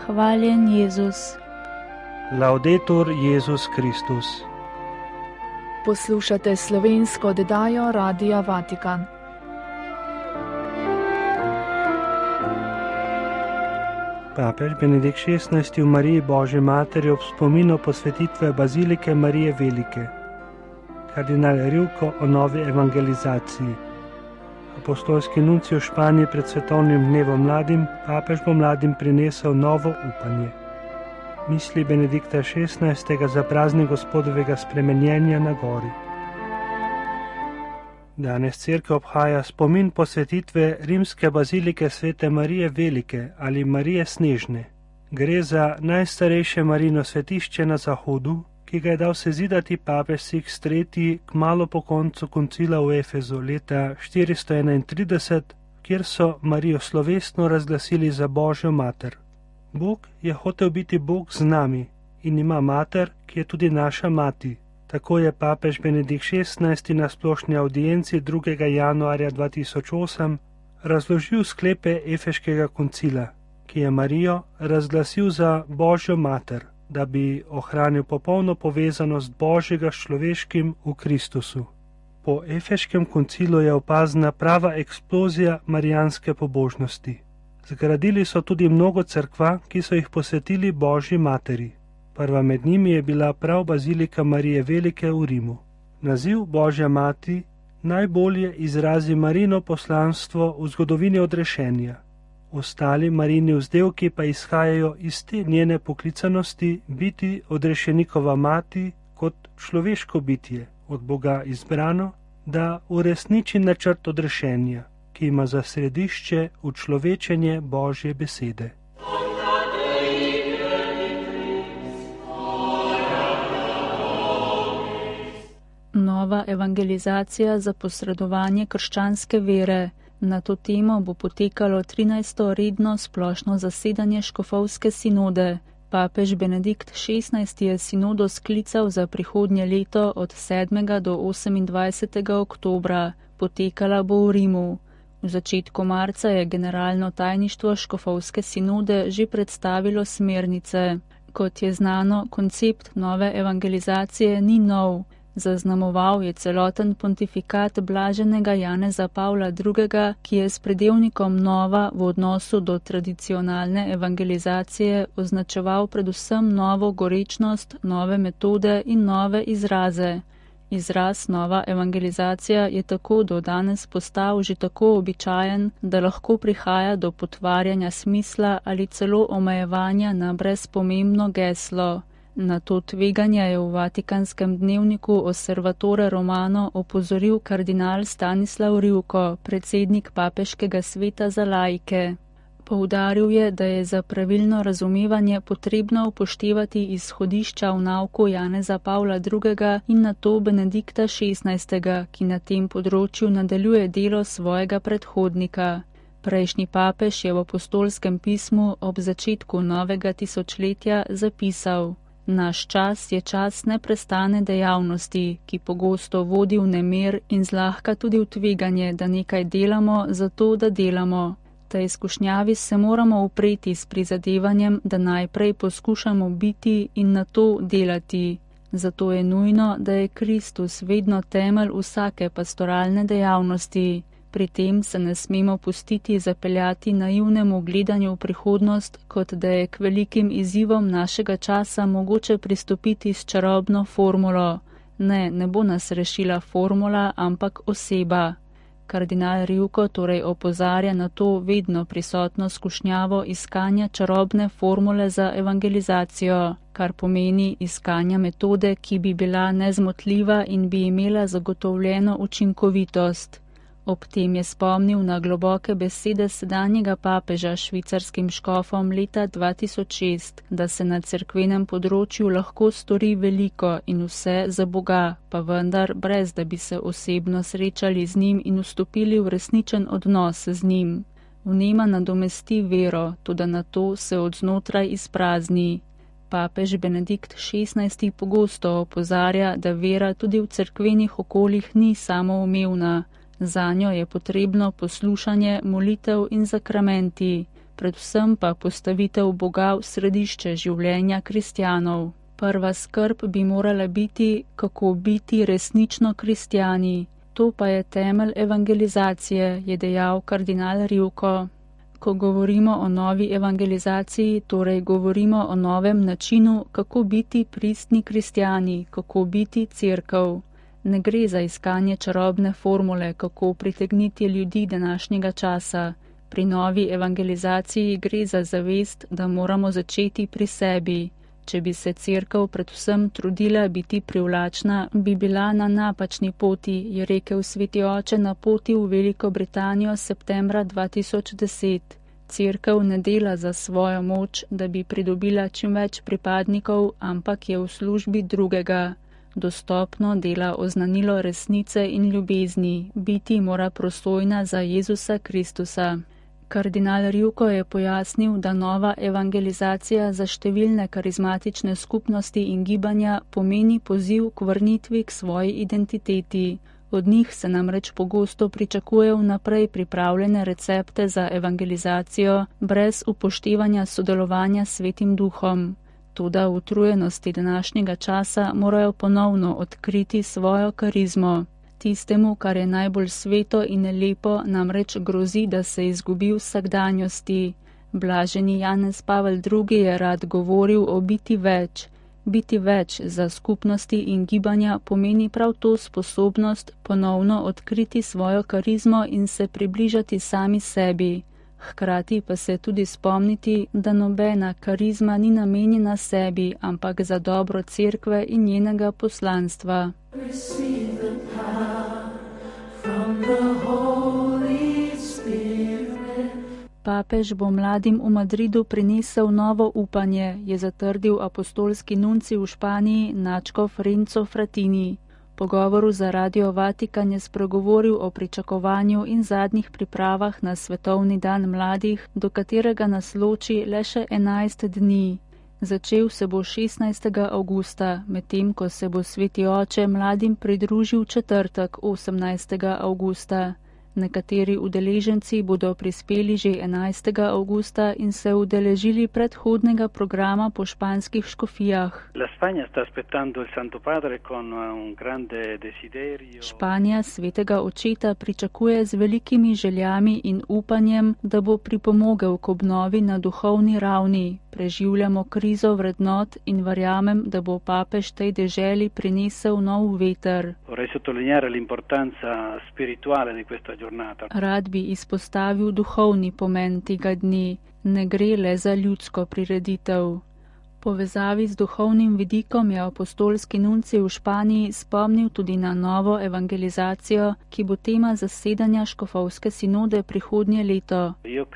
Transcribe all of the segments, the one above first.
Hvaljen Jezus. Laudetur Jezus Kristus. Poslušate slovensko oddajo Radia Vatikan. Papež Benedikt XVI v Mariji Božji materi ob spominu posvetitve Bazilike Marije Velike. Kardinal Rivko o novi evangelizaciji. Apostolski nuncij v Španiji pred svetovnim dnevom mladim, papež bo mladim prinesel novo upanje. Misli Benedikta XVI za praznik Gospodovega spremenjenja na gori. Danes cerkev obhaja spomin posvetitve rimske bazilike Svete Marije Velike ali Marije Snežne. Gre za najstarejše Marijino svetišče na zahodu, ki ga je dal sezidati papež Sixt III kmalu po koncu koncila v Efezu leta 431, kjer so Marijo slovesno razglasili za Božjo mater. Bog je hotel biti Bog z nami in ima mater, ki je tudi naša mati. Tako je papež Benedikt XVI na splošni audienci 2. januarja 2008 razložil sklepe Efeškega koncila, ki je Marijo razglasil za Božjo mater, da bi ohranil popolno povezanost Božjega s človeškim v Kristusu. Po Efeškem koncilu je opazna prava eksplozija marijanske pobožnosti. Zgradili so tudi mnogo cerkva, ki so jih posvetili Božji materi. Prva med njimi je bila prav Bazilika Marije Velike v Rimu. Naziv Božja mati najbolje izrazi Marijino poslanstvo v zgodovini odrešenja. Ostali Marijini vzdevki pa izhajajo iz te njene poklicanosti biti odrešenikova mati kot človeško bitje, od Boga izbrano, da uresniči načrt odrešenja, ki ima za središče učlovečenje Božje besede. Nova evangelizacija za posredovanje krščanske vere. Na to temo bo potekalo 13. redno splošno zasedanje škofovske sinode. Papež Benedikt XVI je sinodo sklical za prihodnje leto od 7. do 28. oktobra. Potekala bo v Rimu. V začetku marca je generalno tajništvo škofovske sinode že predstavilo smernice. Kot je znano, koncept nove evangelizacije ni nov. Zaznamoval je celoten pontifikat blaženega Janeza Pavla II., ki je s pridevnikom nova v odnosu do tradicionalne evangelizacije označeval predvsem novo gorečnost, nove metode in nove izraze. Izraz nova evangelizacija je tako do danes postal že tako običajen, da lahko prihaja do potvarjanja smisla ali celo omejevanja na brezpomembno geslo. Na to tveganje je v Vatikanskem dnevniku Osservatore Romano opozoril kardinal Stanislav Rivko, predsednik papeškega sveta za laike. Poudaril je, da je za pravilno razumevanje potrebno upoštevati izhodišča v nauku Janeza Pavla II. In na to Benedikta XVI., ki na tem področju nadaljuje delo svojega predhodnika. Prejšnji papež je v apostolskem pismu ob začetku novega tisočletja zapisal: Naš čas je čas neprestane dejavnosti, ki pogosto vodi v nemer in zlahka tudi v tveganje, da nekaj delamo zato, da delamo. Tej izkušnjavi se moramo upreti s prizadevanjem, da najprej poskušamo biti in nato delati. Zato je nujno, da je Kristus vedno temelj vsake pastoralne dejavnosti. Pri tem se ne smemo pustiti zapeljati naivnemu gledanju v prihodnost, kot da je k velikim izzivom našega časa mogoče pristopiti s čarobno formulo. Ne bo nas rešila formula, ampak oseba. Kardinal Rivko torej opozarja na to vedno prisotno skušnjavo iskanja čarobne formule za evangelizacijo, kar pomeni iskanja metode, ki bi bila nezmotljiva in bi imela zagotovljeno učinkovitost. Ob tem je spomnil na globoke besede sedanjega papeža švicarskim škofom leta 2006, da se na cerkvenem področju lahko stori veliko in vse za Boga, pa vendar brez da bi se osebno srečali z njim in vstopili v resničen odnos z njim. Vnema nadomesti vero, toda na to se odznotraj izprazni. Papež Benedikt XVI pogosto opozarja, da vera tudi v cerkvenih okoljih ni samoumevna. Zanjo je potrebno poslušanje, molitev in sakramenti. predvsem pa postavitev Boga v središče življenja kristjanov. Prva skrb bi morala biti, kako biti resnično kristjani. To pa je temelj evangelizacije, je dejal kardinal Rivko. Ko govorimo o novi evangelizaciji, torej govorimo o novem načinu, kako biti pristni kristjani, kako biti cerkev. Ne gre za iskanje čarobne formule, kako pritegniti ljudi današnjega časa. Pri novi evangelizaciji gre za zavest, da moramo začeti pri sebi. Če bi se cerkev predvsem trudila biti privlačna, bi bila na napačni poti, je rekel sveti oče na poti v Veliko Britanijo septembra 2010. Cerkev ne dela za svojo moč, da bi pridobila čim več pripadnikov, ampak je v službi drugega. Dostopno dela oznanilo resnice in ljubezni, biti mora prosojna za Jezusa Kristusa. Kardinal Rivko je pojasnil, da nova evangelizacija za številne karizmatične skupnosti in gibanja pomeni poziv k vrnitvi k svoji identiteti. Od njih se namreč pogosto pričakuje vnaprej pripravljene recepte za evangelizacijo, brez upoštevanja sodelovanja s Svetim Duhom. Toda v utrujenosti današnjega časa morajo ponovno odkriti svojo karizmo. Tistemu, kar je najbolj sveto in lepo, namreč grozi, da se izgubi v vsakdanjosti. Blaženi Janez Pavel II. Je rad govoril o biti več. Biti več za skupnosti in gibanja pomeni prav to sposobnost ponovno odkriti svojo karizmo in se približati sami sebi. Hkrati pa se tudi spomniti, da nobena karizma ni namenjena sebi, ampak za dobro cerkve in njenega poslanstva. Papež bo mladim v Madridu prinesel novo upanje, je zatrdil apostolski nuncij v Španiji nadškof Renzo Frattini. V pogovoru za Radio Vatikan je spregovoril o pričakovanju in zadnjih pripravah na Svetovni dan mladih, do katerega nas loči le še 11 dni. Začel se bo 16. avgusta, medtem ko se bo sveti oče mladim pridružil četrtek 18. avgusta. Nekateri udeleženci bodo prispeli že 11. avgusta in se udeležili predhodnega programa po španskih škofijah. Španija svetega očeta pričakuje z velikimi željami in upanjem, da bo pripomogel k obnovi na duhovni ravni. Preživljamo krizo vrednot in verjamem, da bo papež tej deželi prinesel nov veter. Rad bi izpostavil duhovni pomen tega dne. Ne gre le za ljudsko prireditev. Povezavi z duhovnim vidikom je apostolski nuncij v Španiji spomnil tudi na novo evangelizacijo, ki bo tema zasedanja škofovske sinode prihodnje leto.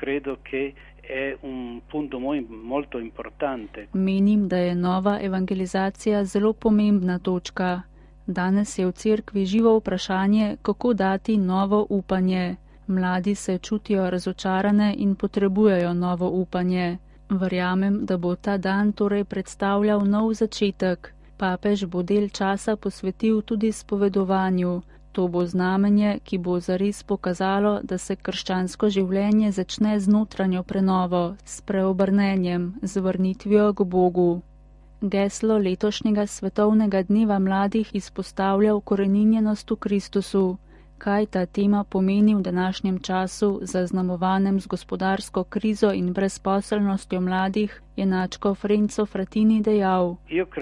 Menim, da je nova evangelizacija zelo pomembna točka. Danes je v cerkvi živo vprašanje, kako dati novo upanje. Mladi se čutijo razočarane in potrebujejo novo upanje. Verjamem, da bo ta dan torej predstavljal nov začetek. Papež bo del časa posvetil tudi spovedovanju. To bo znamenje, ki bo zares pokazalo, da se krščansko življenje začne z notranjo prenovo, s preobrnenjem, z vrnitvijo k Bogu. Geslo letošnjega svetovnega dneva mladih izpostavlja ukoreninjenost v Kristusu. Kaj ta tema pomeni v današnjem času, zaznamovanem z gospodarsko krizo in brezposelnostjo mladih, je nadškof Renzo Frattini dejal.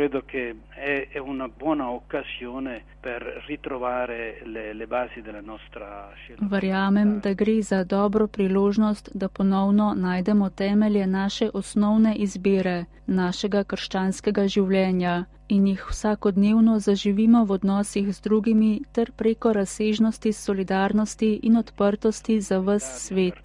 Verjamem, da gre za dobro priložnost, da ponovno najdemo temelje naše osnovne izbire, našega krščanskega življenja in jih vsakodnevno zaživimo v odnosih z drugimi ter preko razsežnosti solidarnosti in odprtosti za ves svet.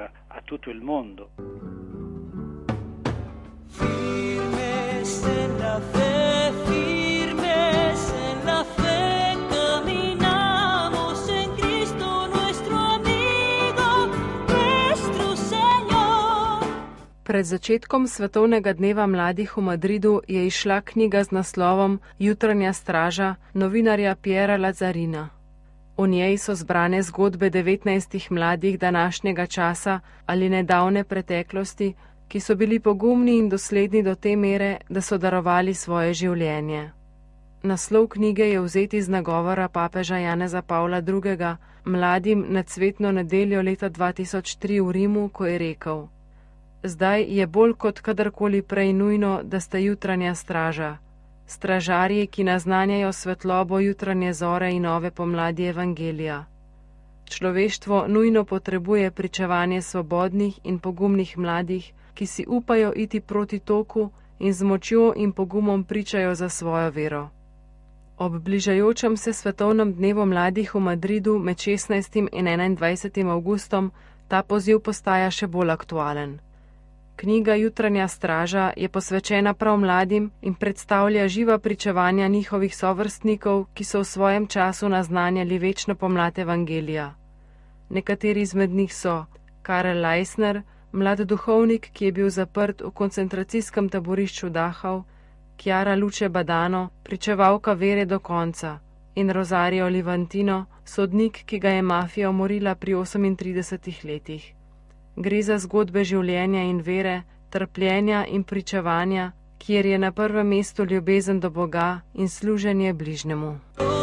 Pred začetkom Svetovnega dneva mladih v Madridu je izšla knjiga z naslovom Jutranja straža novinarja Piera Lazzarina. V njej so zbrane zgodbe 19 mladih današnjega časa ali nedavne preteklosti, ki so bili pogumni in dosledni do te mere, da so darovali svoje življenje. Naslov knjige je vzet iz nagovora papeža Janeza Pavla II. Mladim na cvetno nedeljo leta 2003 v Rimu, ko je rekel: Zdaj je bolj kot kadarkoli prej nujno, da ste jutranja straža, stražarji, ki naznanjajo svetlobo jutranje zore in nove pomladi evangelija. Človeštvo nujno potrebuje pričevanje svobodnih in pogumnih mladih, ki si upajo iti proti toku in z močjo in pogumom pričajo za svojo vero. Ob bližajočem se svetovnem dnevu mladih v Madridu med 16. in 21. avgustom ta poziv postaja še bolj aktualen. Knjiga Jutranja straža je posvečena prav mladim in predstavlja živa pričevanja njihovih sovrstnikov, ki so v svojem času naznanjali večno pomlad evangelija. Nekateri izmed njih so Karel Leisner, mlad duhovnik, ki je bil zaprt v koncentracijskem taborišču Dachau, Chiara Luce Badano, pričevalka vere do konca, in Rosario Livantino, sodnik, ki ga je mafija umorila pri 38 letih. Gre za zgodbe življenja in vere, trpljenja in pričevanja, kjer je na prvem mestu ljubezen do Boga in služenje bližnjemu.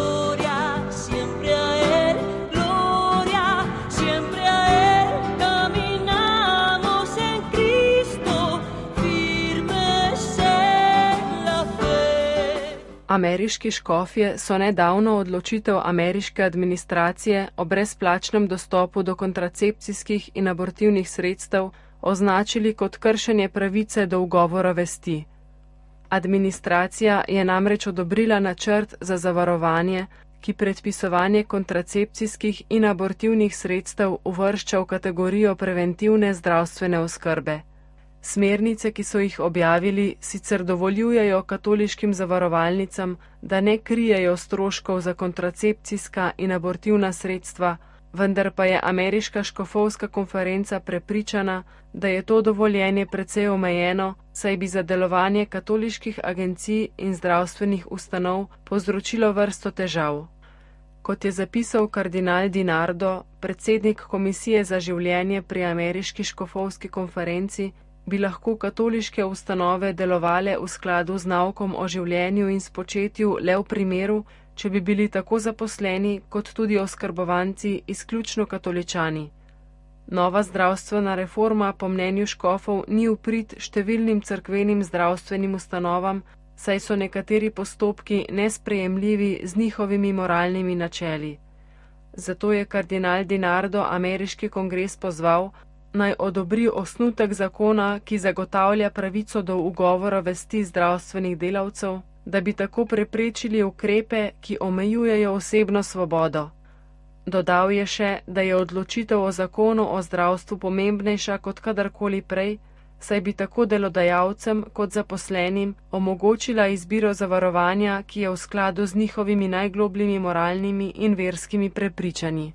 Ameriški škofje so nedavno odločitev ameriške administracije o brezplačnem dostopu do kontracepcijskih in abortivnih sredstev označili kot kršenje pravice do ugovora vesti. Administracija je namreč odobrila načrt za zavarovanje, ki predpisovanje kontracepcijskih in abortivnih sredstev uvršča v kategorijo preventivne zdravstvene oskrbe. Smernice, ki so jih objavili, sicer dovoljujejo katoliškim zavarovalnicam, da ne krijejo stroškov za kontracepcijska in abortivna sredstva, vendar pa je ameriška škofovska konferenca prepričana, da je to dovoljenje precej omejeno, saj bi za delovanje katoliških agencij in zdravstvenih ustanov povzročilo vrsto težav. Kot je zapisal kardinal DiNardo, predsednik Komisije za življenje pri ameriški škofovski konferenci, bi lahko katoliške ustanove delovale v skladu z naukom o življenju in spočetju le v primeru, če bi bili tako zaposleni kot tudi oskrbovanci izključno katoličani. Nova zdravstvena reforma po mnenju škofov ni v prid številnim cerkvenim zdravstvenim ustanovam, saj so nekateri postopki nesprejemljivi z njihovimi moralnimi načeli. Zato je kardinal DiNardo ameriški kongres pozval, naj odobri osnutek zakona, ki zagotavlja pravico do ugovora vesti zdravstvenih delavcev, da bi tako preprečili ukrepe, ki omejujejo osebno svobodo. Dodal je še, da je odločitev o zakonu o zdravstvu pomembnejša kot kadarkoli prej, saj bi tako delodajalcem kot zaposlenim omogočila izbiro zavarovanja, ki je v skladu z njihovimi najglobljimi moralnimi in verskimi prepričanji.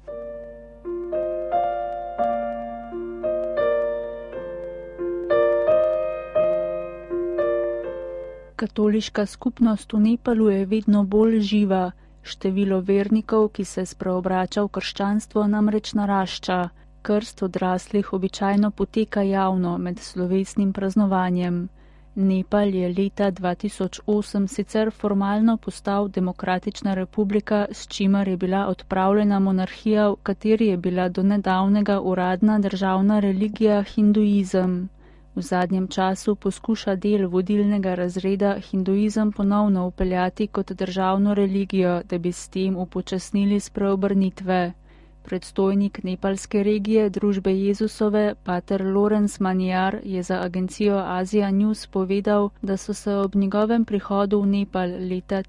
Katoliška skupnost v Nepalu je vedno bolj živa, število vernikov, ki se spreobrača v krščanstvo, namreč narašča. Krst odraslih običajno poteka javno med slovesnim praznovanjem. Nepal je leta 2008 sicer formalno postal demokratična republika, s čimer je bila odpravljena monarhija, v kateri je bila do nedavnega uradna državna religija hinduizem. V zadnjem času poskuša del vodilnega razreda hinduizem ponovno upeljati kot državno religijo, da bi s tem upočasnili spreobrnitve. Predstojnik nepalske regije družbe Jezusove, pater Lorenz Manjar, je za agencijo Asia News povedal, da so se ob njegovem prihodu v Nepal leta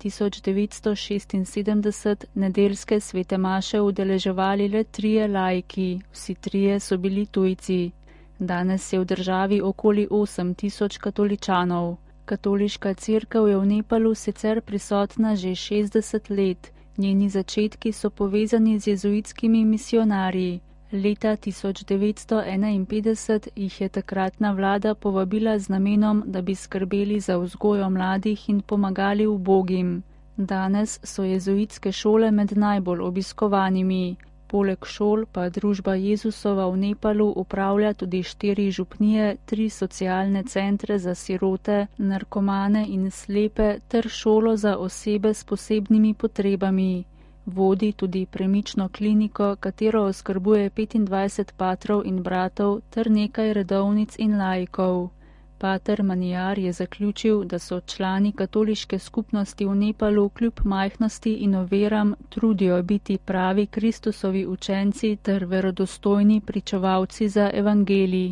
1976 nedeljske svete maše udeleževali le 3 laiki, vsi 3 so bili tujci. Danes je v državi okoli 8000 katoličanov. Katoliška cerkev je v Nepalu sicer prisotna že 60 let. Njeni začetki so povezani z jezuitskimi misionarji. Leta 1951 jih je takratna vlada povabila z namenom, da bi skrbeli za vzgojo mladih in pomagali ubogim. Danes so jezuitske šole med najbolj obiskovanimi. Poleg šol pa družba Jezusova v Nepalu upravlja tudi 4 župnije, 3 socialne centre za sirote, narkomane in slepe ter šolo za osebe s posebnimi potrebami. Vodi tudi premično kliniko, katero oskrbuje 25 patrov in bratov ter nekaj redovnic in laikov. Pater Manijar je zaključil, da so člani katoliške skupnosti v Nepalu kljub majhnosti in oviram trudijo biti pravi Kristusovi učenci ter verodostojni pričevalci za evangelij.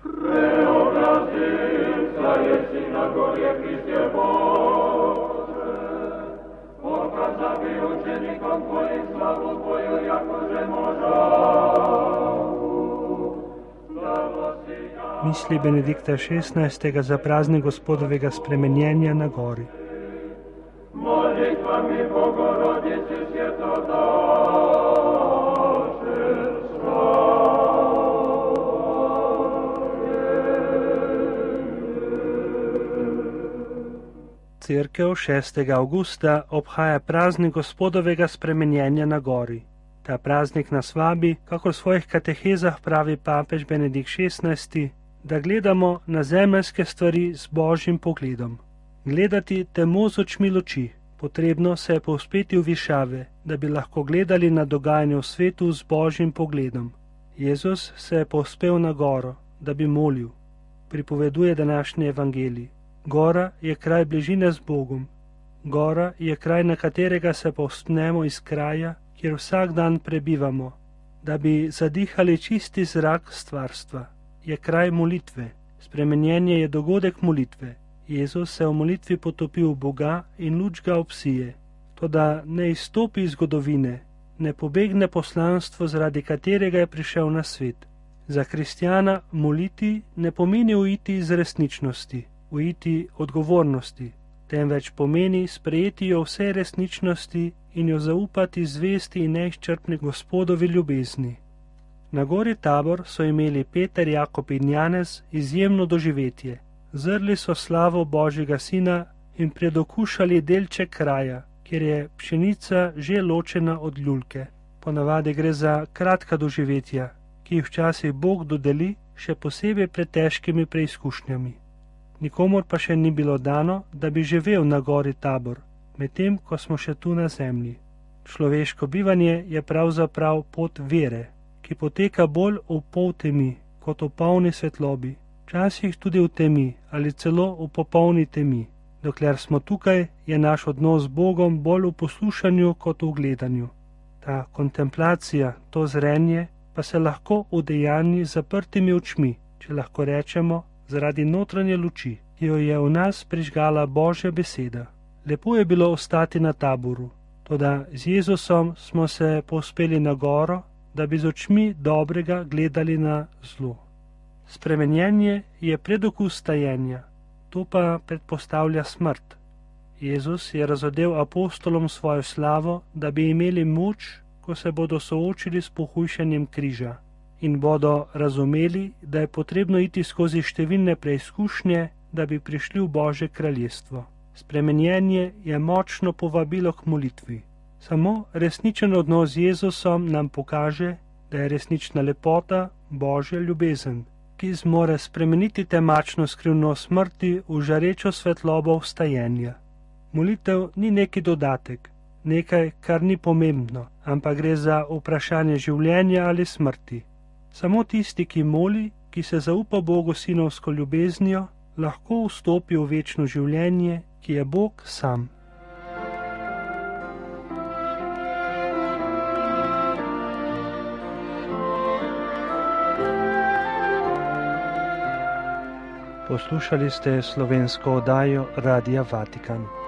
Misli Benedikta XVI. Za praznik Gospodovega spremenjenja na gori. Cerkev 6. avgusta obhaja praznik Gospodovega spremenjenja na gori. Ta praznik nas vabi, kakor v svojih katehezah pravi papež Benedikt XVI., da gledamo na zemeljske stvari z Božjim pogledom. Gledati temo z očmi luči. Potrebno se je povzpeti v višave, da bi lahko gledali na dogajanje v svetu z Božjim pogledom. Jezus se je povzpel na goro, da bi molil. Pripoveduje današnji evangelij. Gora je kraj bližine z Bogom. Gora je kraj, na katerega se povzpnemo iz kraja, kjer vsak dan prebivamo, da bi zadihali čisti zrak stvarstva. Je kraj molitve. Spremenjenje je dogodek molitve. Jezus se v molitvi potopi v Boga in luč ga obsije. Toda ne izstopi iz zgodovine, ne pobegne poslanstvo, zaradi katerega je prišel na svet. Za kristjana moliti ne pomeni uiti iz resničnosti, uiti odgovornosti, temveč pomeni sprejeti jo vse resničnosti in jo zaupati zvesti in neizčrpni Gospodovi ljubezni. Na gori Tabor so imeli Peter, Jakob in Janez izjemno doživetje. Zrli so slavo Božjega Sina in predokušali delček kraja, kjer je pšenica že ločena od ljulke. Ponavadi gre za kratka doživetja, ki jih včasih Bog dodeli še posebej pred težkimi preizkušnjami. Nikomor pa še ni bilo dano, da bi živel na gori Tabor, medtem ko smo še tu na zemlji. Človeško bivanje je pravzaprav pot vere, ki poteka bolj v poltemi kot v polni svetlobi, včasih tudi v temi ali celo v popolni temi. Dokler smo tukaj, je naš odnos z Bogom bolj v poslušanju kot v gledanju. Ta kontemplacija, to zrenje, pa se lahko udejanji z zaprtimi očmi, če lahko rečemo, zaradi notranje luči, ki jo je v nas prižgala Božja beseda. Lepo je bilo ostati na Taboru, toda z Jezusom smo se povzpeli na goro, da bi z očmi dobrega gledali na zlo. Spremenjenje je predokus tajenja, to pa predpostavlja smrt. Jezus je razodel apostolom svojo slavo, da bi imeli moč, ko se bodo soočili s pohujšanjem križa in bodo razumeli, da je potrebno iti skozi številne preizkušnje, da bi prišli v Božje kraljestvo. Spremenjenje je močno povabilo k molitvi. Samo resničen odnos z Jezusom nam pokaže, da je resnična lepota Božja ljubezen, ki zmore spremeniti temačno skrivnost smrti v žarečo svetlobo vstajenja. Molitev ni neki dodatek, nekaj, kar ni pomembno, ampak gre za vprašanje življenja ali smrti. Samo tisti, ki moli, ki se zaupa Bogu sinovsko ljubeznijo, lahko vstopi v večno življenje, ki je Bog sam. Poslušali ste slovensko oddajo Radia Vatikan.